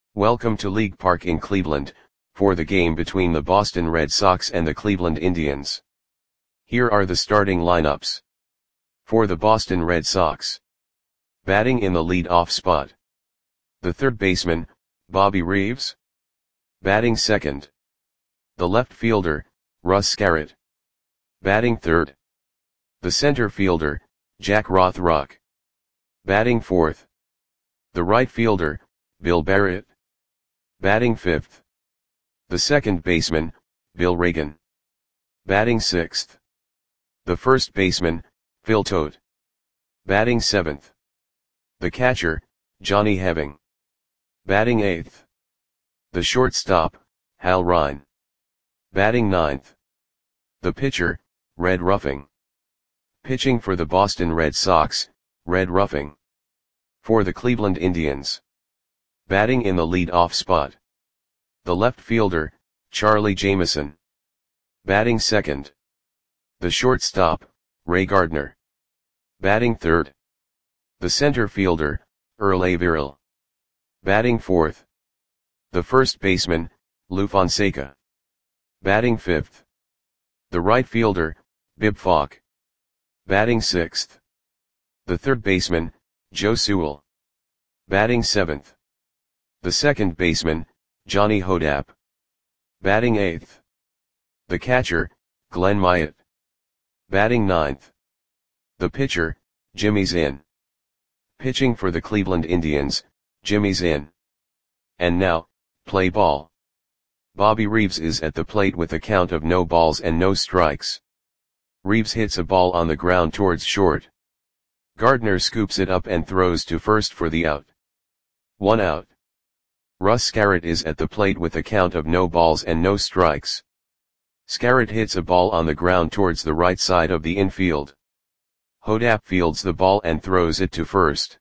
Welcome to League Park in Cleveland, for the game between the Boston Red Sox and the Cleveland Indians. Here are the starting lineups. For the Boston Red Sox. Batting in the lead-off spot. The third baseman, Bobby Reeves. Batting second. The left fielder, Russ Scarrett. Batting third. The center fielder, Jack Rothrock. Batting fourth. The right fielder, Bill Barrett. Batting fifth. The second baseman, Bill Reagan. Batting sixth. The first baseman, Phil Todt. Batting seventh. The catcher, Johnny Heving. Batting eighth. The shortstop, Hal Ryan. Batting ninth. The pitcher, Red Ruffing. Pitching for the Boston Red Sox, Red Ruffing. For the Cleveland Indians. Batting in the lead-off spot. The left fielder, Charlie Jameson. Batting second. The shortstop, Ray Gardner. Batting third. The center fielder, Earl Averill. Batting fourth. The first baseman, Lou Fonseca. Batting fifth. The right fielder, Bib Falk. Batting sixth. The third baseman, Joe Sewell. Batting seventh. The second baseman, Johnny Hodap. Batting eighth. The catcher, Glenn Myatt. Batting ninth. The pitcher, Jimmy Zinn. Pitching for the Cleveland Indians, Jimmy Zinn. And now, play ball. Bobby Reeves is at the plate with a count of no balls and no strikes. Reeves hits a ball on the ground towards short. Gardner scoops it up and throws to first for the out. 1 out. Russ Scarrett is at the plate with a count of no balls and no strikes. Scarrett hits a ball on the ground towards the right side of the infield. Hodap fields the ball and throws it to first.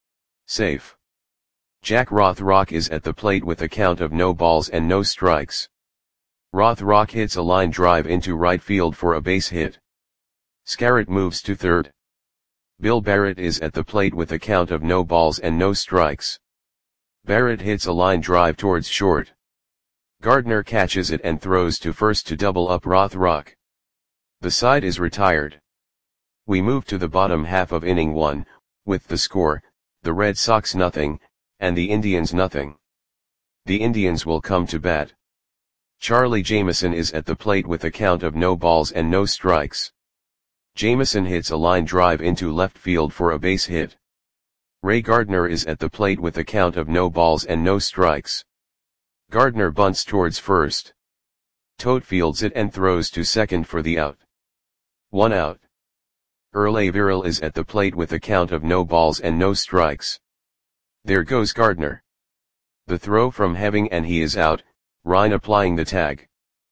Safe. Jack Rothrock is at the plate with a count of no balls and no strikes. Rothrock hits a line drive into right field for a base hit. Scarrett moves to third. Bill Barrett is at the plate with a count of no balls and no strikes. Barrett hits a line drive towards short. Gardner catches it and throws to first to double up Rothrock. The side is retired. We move to the bottom half of inning 1, with the score, the Red Sox nothing, and the Indians nothing. The Indians will come to bat. Charlie Jameson is at the plate with a count of no balls and no strikes. Jameson hits a line drive into left field for a base hit. Ray Gardner is at the plate with a count of no balls and no strikes. Gardner bunts towards first. Todt fields it and throws to second for the out. 1 out. Earl Averill is at the plate with a count of no balls and no strikes. There goes Gardner. The throw from Heving and he is out, Ryan applying the tag.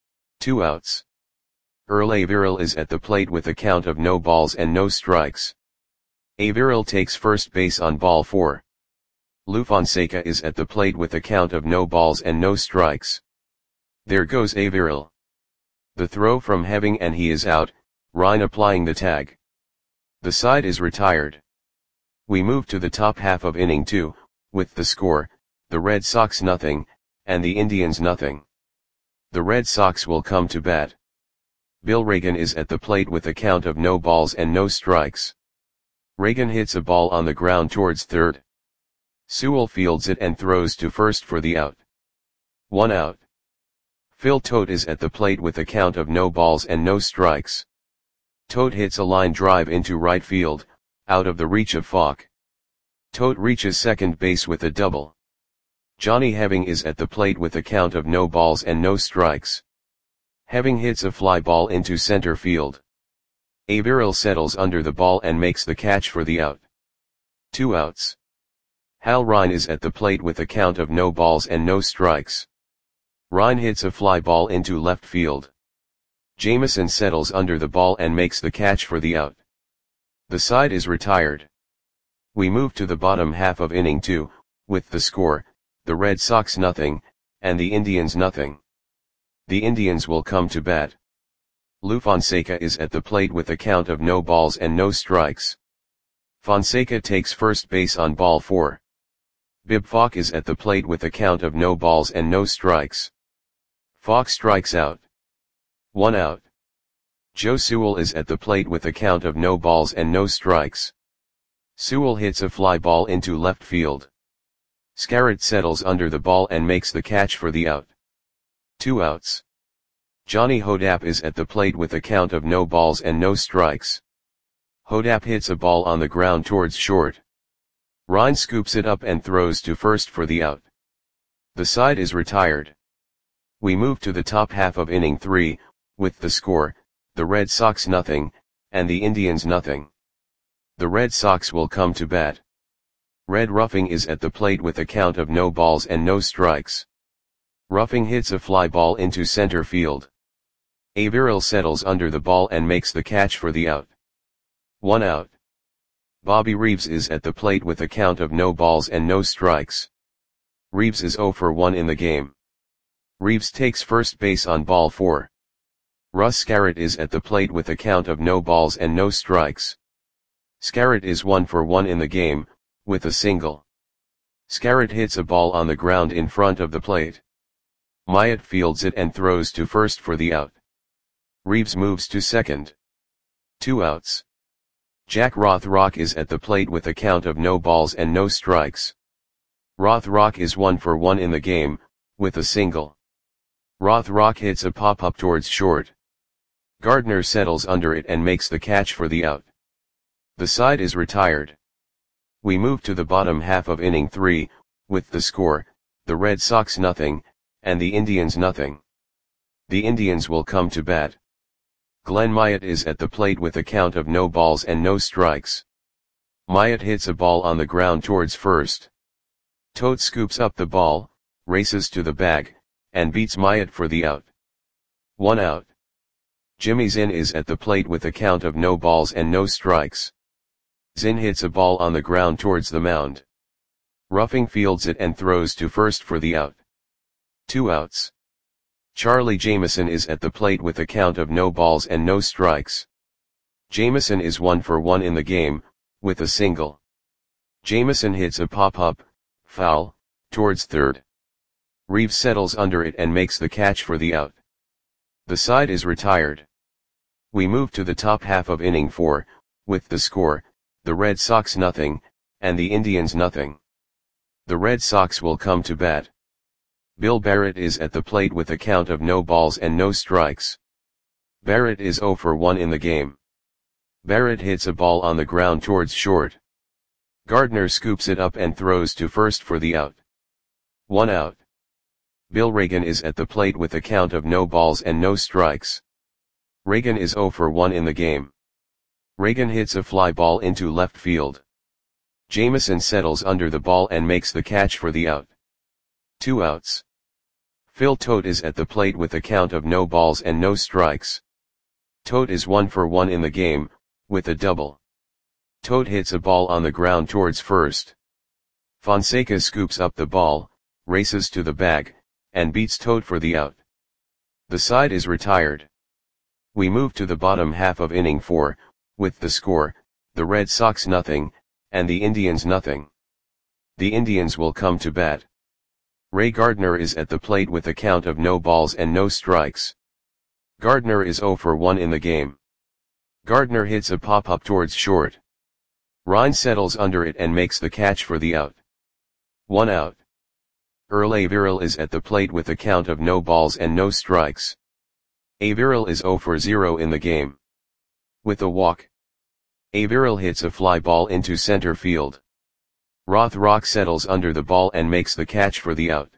2 outs. Earl Averill is at the plate with a count of no balls and no strikes. Averill takes first base on ball 4. Lou Fonseca is at the plate with a count of no balls and no strikes. There goes Averill. The throw from Heving and he is out, Ryan applying the tag. The side is retired. We move to the top half of inning 2, with the score, the Red Sox nothing, and the Indians nothing. The Red Sox will come to bat. Bill Reagan is at the plate with a count of no balls and no strikes. Reagan hits a ball on the ground towards third. Sewell fields it and throws to first for the out. 1 out. Phil Todt is at the plate with a count of no balls and no strikes. Todt hits a line drive into right field, out of the reach of Falk. Todt reaches second base with a double. Johnny Heving is at the plate with a count of no balls and no strikes. Heving hits a fly ball into center field. Averill settles under the ball and makes the catch for the out. 2 outs. Hal Ryan is at the plate with a count of no balls and no strikes. Ryan hits a fly ball into left field. Jameson settles under the ball and makes the catch for the out. The side is retired. We move to the bottom half of inning 2, with the score, the Red Sox nothing, and the Indians nothing. The Indians will come to bat. Lou Fonseca is at the plate with a count of no balls and no strikes. Fonseca takes first base on ball 4. Bib Falk is at the plate with a count of no balls and no strikes. Falk strikes out. 1 out. Joe Sewell is at the plate with a count of no balls and no strikes. Sewell hits a fly ball into left field. Scarrett settles under the ball and makes the catch for the out. 2 outs. Johnny Hodapp is at the plate with a count of no balls and no strikes. Hodapp hits a ball on the ground towards short. Ryan scoops it up and throws to first for the out. The side is retired. We move to the top half of inning 3, with the score, the Red Sox nothing, and the Indians nothing. The Red Sox will come to bat. Red Ruffing is at the plate with a count of no balls and no strikes. Ruffing hits a fly ball into center field. Averill settles under the ball and makes the catch for the out. 1 out. Bobby Reeves is at the plate with a count of no balls and no strikes. Reeves is 0 for 1 in the game. Reeves takes first base on ball 4. Russ Scarrett is at the plate with a count of no balls and no strikes. Scarrett is 1 for 1 in the game, with a single. Scarrett hits a ball on the ground in front of the plate. Myatt fields it and throws to first for the out. Reeves moves to second. 2 outs. Jack Rothrock is at the plate with a count of no balls and no strikes. Rothrock is 1 for 1 in the game, with a single. Rothrock hits a pop-up towards short. Gardner settles under it and makes the catch for the out. The side is retired. We move to the bottom half of inning 3, with the score, the Red Sox nothing, and the Indians nothing. The Indians will come to bat. Glenn Myatt is at the plate with a count of no balls and no strikes. Myatt hits a ball on the ground towards first. Tote scoops up the ball, races to the bag, and beats Myatt for the out. 1 out. Jimmy Zinn is at the plate with a count of no balls and no strikes. Zinn hits a ball on the ground towards the mound. Ruffing fields it and throws to first for the out. 2 outs. Charlie Jameson is at the plate with a count of no balls and no strikes. Jameson is 1 for 1 in the game, with a single. Jameson hits a pop-up, foul, towards third. Reeves settles under it and makes the catch for the out. The side is retired. We move to the top half of inning 4, with the score, the Red Sox nothing, and the Indians nothing. The Red Sox will come to bat. Bill Barrett is at the plate with a count of no balls and no strikes. Barrett is 0 for 1 in the game. Barrett hits a ball on the ground towards short. Gardner scoops it up and throws to first for the out. 1 out. Bill Reagan is at the plate with a count of no balls and no strikes. Reagan is 0 for 1 in the game. Reagan hits a fly ball into left field. Jameson settles under the ball and makes the catch for the out. 2 outs. Phil Tote is at the plate with a count of no balls and no strikes. Tote is 1 for 1 in the game, with a double. Tote hits a ball on the ground towards first. Fonseca scoops up the ball, races to the bag, and beats Tote for the out. The side is retired. We move to the bottom half of inning 4, with the score, the Red Sox nothing, and the Indians nothing. The Indians will come to bat. Ray Gardner is at the plate with a count of no balls and no strikes. Gardner is 0 for 1 in the game. Gardner hits a pop-up towards short. Ryan settles under it and makes the catch for the out. 1 out. Earl Averill is at the plate with a count of no balls and no strikes. Averill is 0 for 0 in the game. With a walk. Averill hits a fly ball into center field. Rothrock settles under the ball and makes the catch for the out.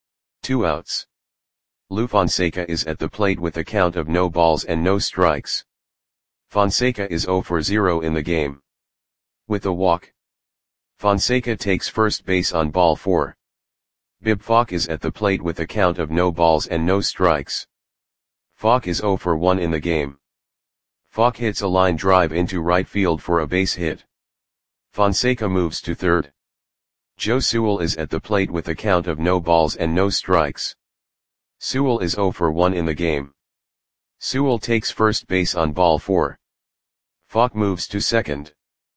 2 outs. Lou Fonseca is at the plate with a count of no balls and no strikes. Fonseca is 0 for 0 in the game. With a walk. Fonseca takes first base on ball 4. Bib Falk is at the plate with a count of no balls and no strikes. Falk is 0 for 1 in the game. Falk hits a line drive into right field for a base hit. Fonseca moves to third. Joe Sewell is at the plate with a count of no balls and no strikes. Sewell is 0 for 1 in the game. Sewell takes first base on ball 4. Falk moves to second.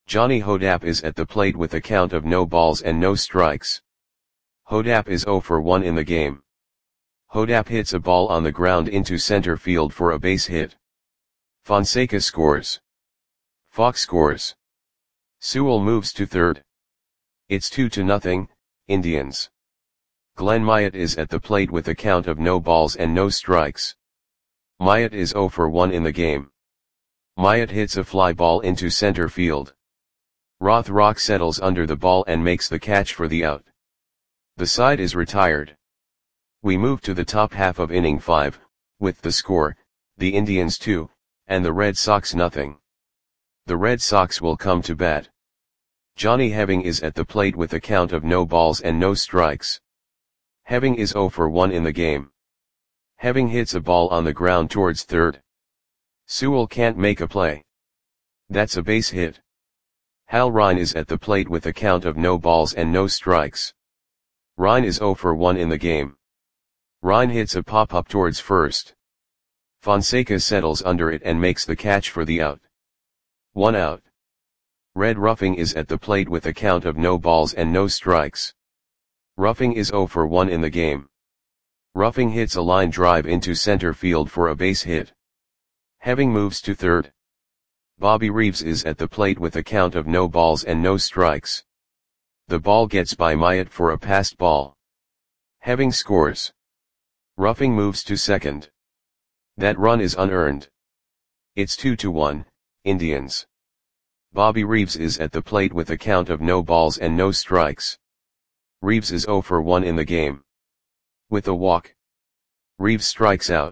Johnny Hodap is at the plate with a count of no balls and no strikes. Hodap is 0 for 1 in the game. Hodap hits a ball on the ground into center field for a base hit. Fonseca scores. Fox scores. Sewell moves to third. It's 2-0, Indians. Glenn Myatt is at the plate with a count of no balls and no strikes. Myatt is 0 for 1 in the game. Myatt hits a fly ball into center field. Rothrock settles under the ball and makes the catch for the out. The side is retired. We move to the top half of inning 5, with the score, the Indians 2, and the Red Sox nothing. The Red Sox will come to bat. Johnny Heving is at the plate with a count of no balls and no strikes. Heving is 0 for 1 in the game. Heving hits a ball on the ground towards third. Sewell can't make a play. That's a base hit. Hal Rine is at the plate with a count of no balls and no strikes. Rine is 0 for 1 in the game. Rine hits a pop-up towards first. Fonseca settles under it and makes the catch for the out. 1 out. Red Ruffing is at the plate with a count of no balls and no strikes. Ruffing is 0 for 1 in the game. Ruffing hits a line drive into center field for a base hit. Heving moves to third. Bobby Reeves is at the plate with a count of no balls and no strikes. The ball gets by Myatt for a passed ball. Heving scores. Ruffing moves to second. That run is unearned. It's 2-1, Indians. Bobby Reeves is at the plate with a count of no balls and no strikes. Reeves is 0 for 1 in the game. With a walk. Reeves strikes out.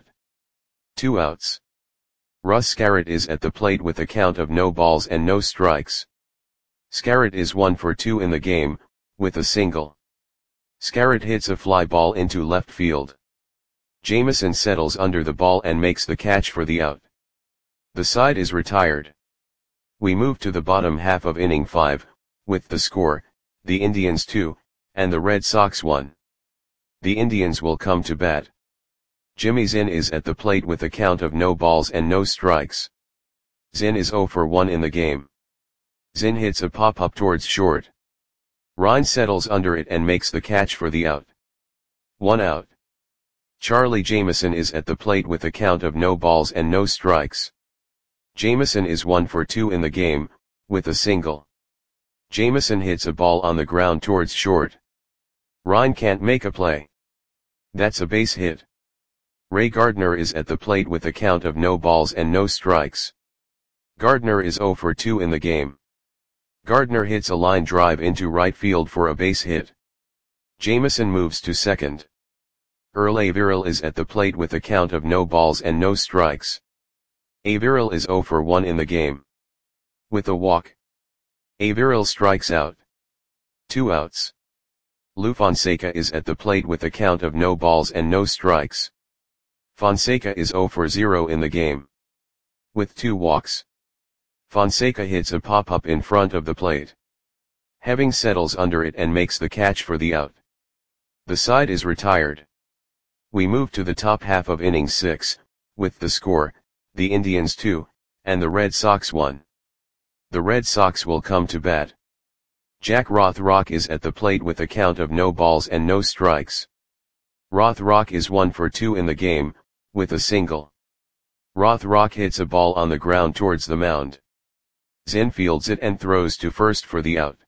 2 outs. Russ Scarrett is at the plate with a count of no balls and no strikes. Scarrett is 1 for 2 in the game, with a single. Scarrett hits a fly ball into left field. Jameson settles under the ball and makes the catch for the out. The side is retired. We move to the bottom half of inning 5, with the score, the Indians 2, and the Red Sox 1. The Indians will come to bat. Jimmy Zinn is at the plate with a count of no balls and no strikes. Zinn is 0 for 1 in the game. Zinn hits a pop-up towards short. Rine settles under it and makes the catch for the out. 1 out. Charlie Jameson is at the plate with a count of no balls and no strikes. Jameson is 1 for 2 in the game, with a single. Jameson hits a ball on the ground towards short. Rine can't make a play. That's a base hit. Ray Gardner is at the plate with a count of no balls and no strikes. Gardner is 0 for 2 in the game. Gardner hits a line drive into right field for a base hit. Jameson moves to second. Earl Averill is at the plate with a count of no balls and no strikes. Averill is 0 for 1 in the game. With a walk. Averill strikes out. 2 outs. Lou Fonseca is at the plate with a count of no balls and no strikes. Fonseca is 0 for 0 in the game. With 2 walks. Fonseca hits a pop-up in front of the plate. Heving settles under it and makes the catch for the out. The side is retired. We move to the top half of inning 6, with the score, the Indians 2, and the Red Sox 1. The Red Sox will come to bat. Jack Rothrock is at the plate with a count of no balls and no strikes. Rothrock is 1 for 2 in the game, with a single. Rothrock hits a ball on the ground towards the mound. Zinn fields it and throws to first for the out.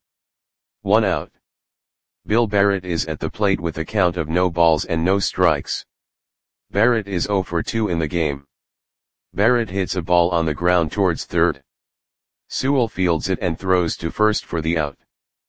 1 out. Bill Barrett is at the plate with a count of no balls and no strikes. Barrett is 0 for 2 in the game. Barrett hits a ball on the ground towards third. Sewell fields it and throws to first for the out.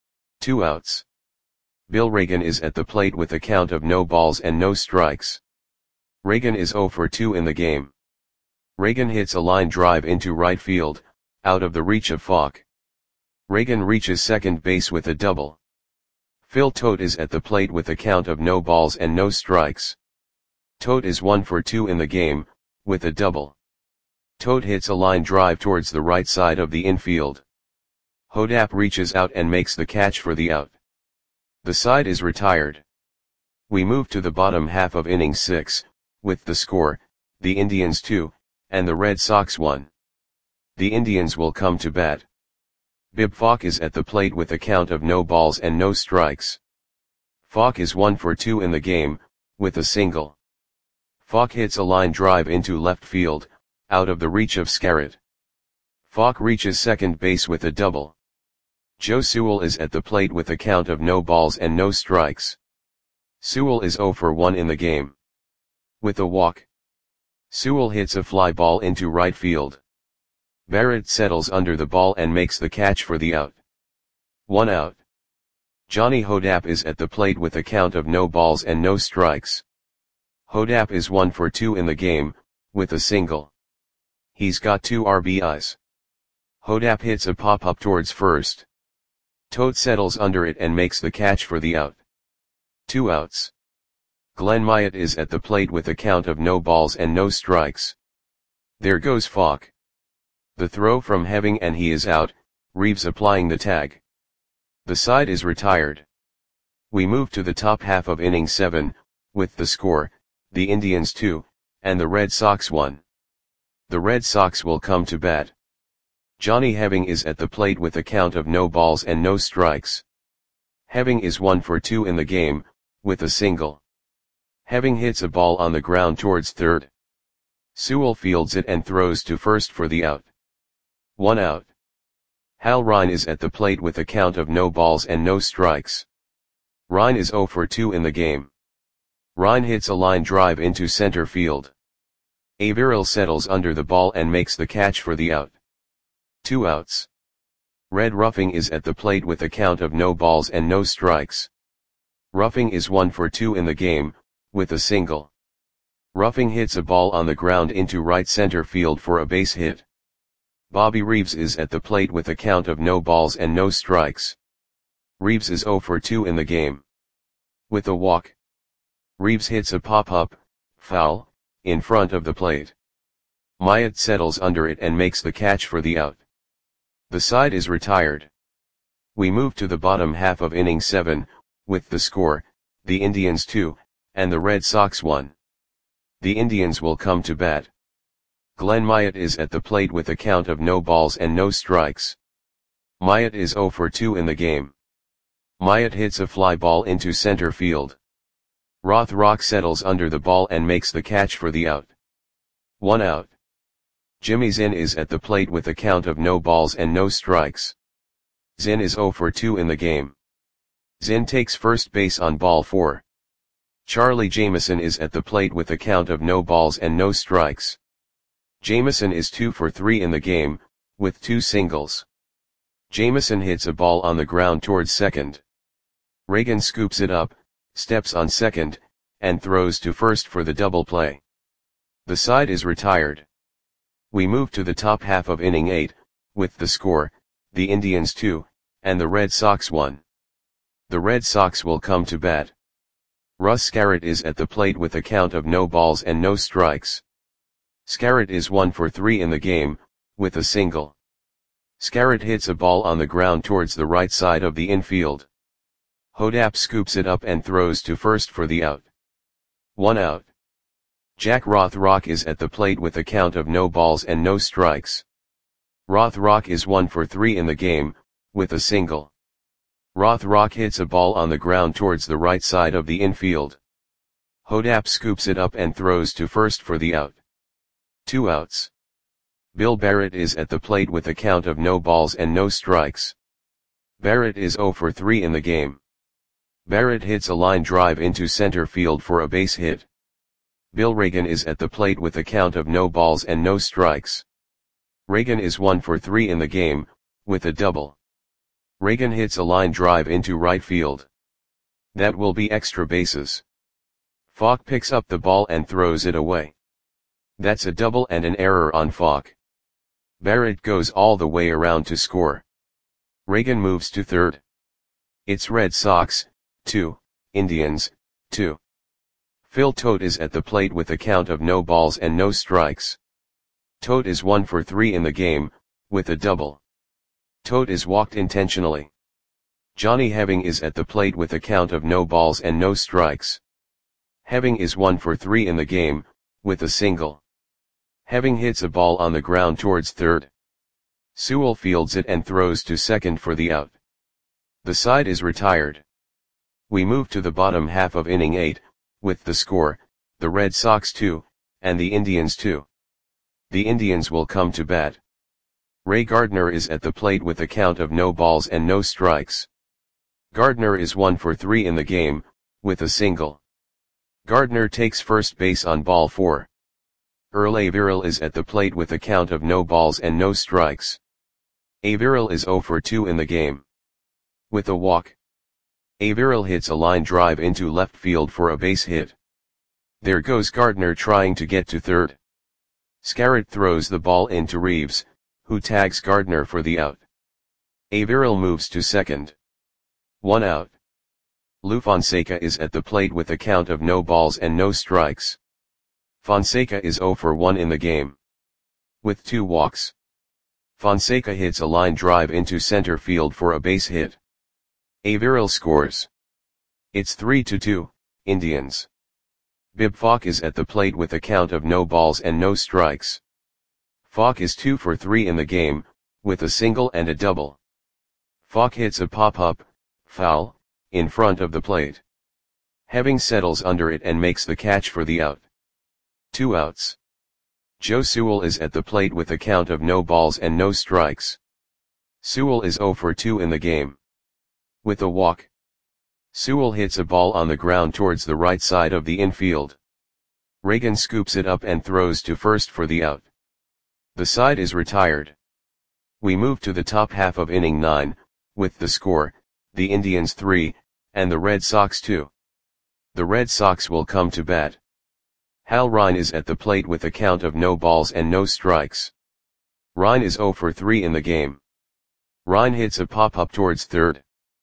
2 outs. Bill Reagan is at the plate with a count of no balls and no strikes. Reagan is 0 for 2 in the game. Reagan hits a line drive into right field, out of the reach of Falk. Reagan reaches second base with a double. Phil Tote is at the plate with a count of no balls and no strikes. Tote is 1 for 2 in the game, with a double. Tote hits a line drive towards the right side of the infield. Hodap reaches out and makes the catch for the out. The side is retired. We move to the bottom half of inning 6, with the score, the Indians 2, and the Red Sox 1. The Indians will come to bat. Bib Falk is at the plate with a count of no balls and no strikes. Falk is 1 for 2 in the game, with a single. Falk hits a line drive into left field, out of the reach of Scarrett. Falk reaches second base with a double. Joe Sewell is at the plate with a count of no balls and no strikes. Sewell is 0 for 1 in the game. With a walk. Sewell hits a fly ball into right field. Barrett settles under the ball and makes the catch for the out. 1 out. Johnny Hodapp is at the plate with a count of no balls and no strikes. Hodapp is 1 for 2 in the game, with a single. He's got 2 RBIs. Hodapp hits a pop-up towards first. Tote settles under it and makes the catch for the out. 2 outs. Glenn Myatt is at the plate with a count of no balls and no strikes. There goes Falk. The throw from Heving and he is out, Reeves applying the tag. The side is retired. We move to the top half of inning 7, with the score, the Indians 2, and the Red Sox 1. The Red Sox will come to bat. Johnny Heving is at the plate with a count of no balls and no strikes. Heving is 1 for 2 in the game, with a single. Heving hits a ball on the ground towards third. Sewell fields it and throws to first for the out. 1 out. Hal Rine is at the plate with a count of no balls and no strikes. Rine is 0 for 2 in the game. Rine hits a line drive into center field. Averill settles under the ball and makes the catch for the out. 2 outs. Red Ruffing is at the plate with a count of no balls and no strikes. Ruffing is 1 for 2 in the game, with a single. Ruffing hits a ball on the ground into right center field for a base hit. Bobby Reeves is at the plate with a count of no balls and no strikes. Reeves is 0 for 2 in the game. With a walk. Reeves hits a pop-up, foul, in front of the plate. Myatt settles under it and makes the catch for the out. The side is retired. We move to the bottom half of inning 7, with the score, the Indians 2, and the Red Sox 1. The Indians will come to bat. Glenn Myatt is at the plate with a count of no balls and no strikes. Myatt is 0 for 2 in the game. Myatt hits a fly ball into center field. Rothrock settles under the ball and makes the catch for the out. 1 out. Jimmy Zinn is at the plate with a count of no balls and no strikes. Zinn is 0 for 2 in the game. Zinn takes first base on ball 4. Charlie Jameson is at the plate with a count of no balls and no strikes. Jameson is 2 for 3 in the game, with 2 singles. Jameson hits a ball on the ground towards second. Reagan scoops it up, steps on second, and throws to first for the double play. The side is retired. We move to the top half of inning 8, with the score, the Indians 2, and the Red Sox 1. The Red Sox will come to bat. Russ Scarrett is at the plate with a count of no balls and no strikes. Scarrett is 1 for 3 in the game, with a single. Scarrett hits a ball on the ground towards the right side of the infield. Hodapp scoops it up and throws to first for the out. 1 out. Jack Rothrock is at the plate with a count of no balls and no strikes. Rothrock is 1 for 3 in the game, with a single. Rothrock hits a ball on the ground towards the right side of the infield. Hodapp scoops it up and throws to first for the out. 2 outs. Bill Barrett is at the plate with a count of no balls and no strikes. Barrett is 0 for 3 in the game. Barrett hits a line drive into center field for a base hit. Bill Reagan is at the plate with a count of no balls and no strikes. Reagan is 1 for 3 in the game, with a double. Reagan hits a line drive into right field. That will be extra bases. Falk picks up the ball and throws it away. That's a double and an error on Falk. Barrett goes all the way around to score. Reagan moves to third. It's Red Sox, 2, Indians, 2. Phil Tote is at the plate with a count of no balls and no strikes. Tote is 1 for 3 in the game, with a double. Tote is walked intentionally. Johnny Heving is at the plate with a count of no balls and no strikes. Heving is 1 for 3 in the game, with a single. Heving hits a ball on the ground towards third. Sewell fields it and throws to second for the out. The side is retired. We move to the bottom half of inning 8, with the score, the Red Sox 2, and the Indians 2. The Indians will come to bat. Ray Gardner is at the plate with a count of no balls and no strikes. Gardner is 1 for 3 in the game, with a single. Gardner takes first base on ball 4. Earl Averill is at the plate with a count of no balls and no strikes. Averill is 0 for 2 in the game. With a walk. Averill hits a line drive into left field for a base hit. There goes Gardner trying to get to third. Scarrett throws the ball into Reeves, who tags Gardner for the out. Averill moves to second. 1 out. Lou Fonseca is at the plate with a count of no balls and no strikes. Fonseca is 0 for 1 in the game. With 2 walks. Fonseca hits a line drive into center field for a base hit. Averill scores. It's 3-2, Indians. Bib Falk is at the plate with a count of no balls and no strikes. Falk is 2 for 3 in the game, with a single and a double. Falk hits a pop-up, foul, in front of the plate. Heving settles under it and makes the catch for the out. 2 outs. Joe Sewell is at the plate with a count of no balls and no strikes. Sewell is 0 for 2 in the game. With a walk. Sewell hits a ball on the ground towards the right side of the infield. Reagan scoops it up and throws to first for the out. The side is retired. We move to the top half of inning 9, with the score, the Indians 3, and the Red Sox 2. The Red Sox will come to bat. Hal Rine is at the plate with a count of no balls and no strikes. Rine is 0 for 3 in the game. Rine hits a pop-up towards third.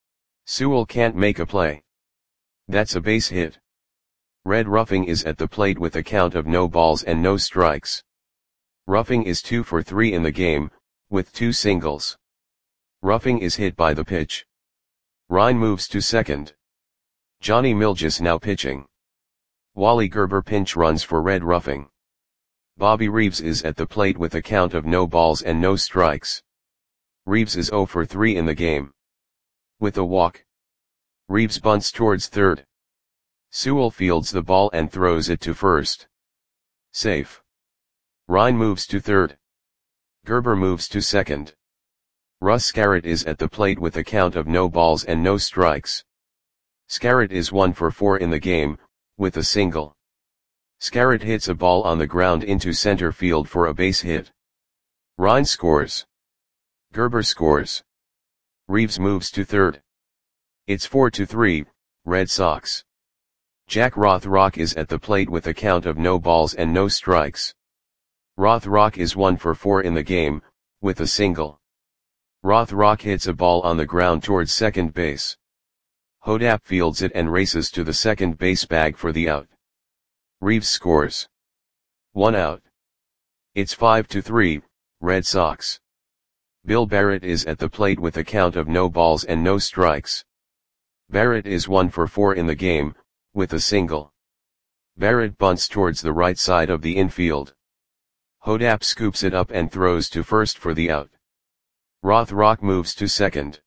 Sewell can't make a play. That's a base hit. Red Ruffing is at the plate with a count of no balls and no strikes. Ruffing is 2 for 3 in the game, with 2 singles. Ruffing is hit by the pitch. Rine moves to second. Johnny Milges now pitching. Wally Gerber pinch runs for Red Ruffing. Bobby Reeves is at the plate with a count of no balls and no strikes. Reeves is 0 for 3 in the game. With a walk. Reeves bunts towards third. Sewell fields the ball and throws it to first. Safe. Rine moves to third. Gerber moves to second. Russ Scarrett is at the plate with a count of no balls and no strikes. Scarrett is 1 for 4 in the game, with a single. Scarrett hits a ball on the ground into center field for a base hit. Rine scores. Gerber scores. Reeves moves to third. It's 4-3, Red Sox. Jack Rothrock is at the plate with a count of no balls and no strikes. Rothrock is 1 for 4 in the game, with a single. Rothrock hits a ball on the ground towards second base. Hodap fields it and races to the second base bag for the out. Reeves scores. 1 out. It's 5-3, Red Sox. Bill Barrett is at the plate with a count of no balls and no strikes. Barrett is 1 for 4 in the game, with a single. Barrett bunts towards the right side of the infield. Hodap scoops it up and throws to first for the out. Rothrock moves to second.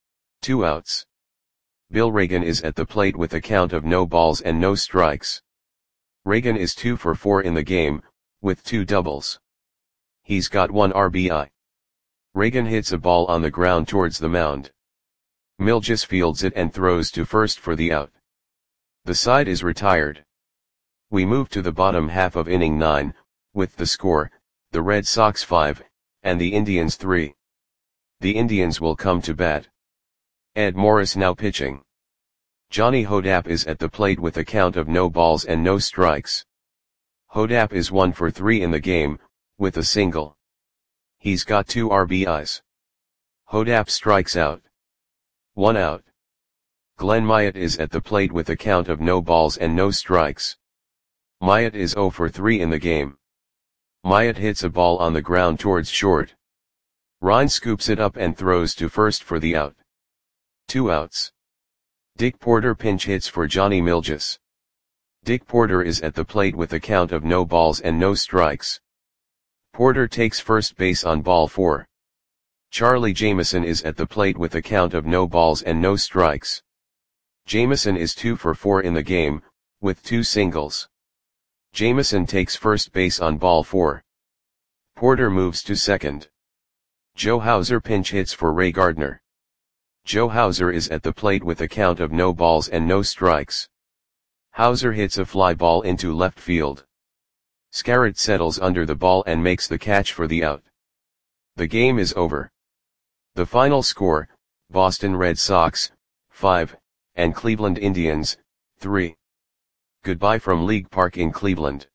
2 outs. Bill Reagan is at the plate with a count of no balls and no strikes. Reagan is 2 for 4 in the game, with 2 doubles. He's got 1 RBI. Reagan hits a ball on the ground towards the mound. Milges fields it and throws to first for the out. The side is retired. We move to the bottom half of inning 9, with the score, the Red Sox 5, and the Indians 3. The Indians will come to bat. Ed Morris now pitching. Johnny Hodap is at the plate with a count of no balls and no strikes. Hodap is 1 for 3 in the game, with a single. He's got 2 RBIs. Hodap strikes out. 1 out. Glenn Myatt is at the plate with a count of no balls and no strikes. Myatt is 0 for 3 in the game. Myatt hits a ball on the ground towards short. Rine scoops it up and throws to first for the out. 2 outs. Dick Porter pinch hits for Johnny Milges. Dick Porter is at the plate with a count of no balls and no strikes. Porter takes first base on ball 4. Charlie Jameson is at the plate with a count of no balls and no strikes. Jameson is 2 for 4 in the game, with 2 singles. Jameson takes first base on ball 4. Porter moves to second. Joe Hauser pinch hits for Ray Gardner. Joe Hauser is at the plate with a count of no balls and no strikes. Hauser hits a fly ball into left field. Scarrett settles under the ball and makes the catch for the out. The game is over. The final score, Boston Red Sox, 5, and Cleveland Indians, 3. Goodbye from League Park in Cleveland.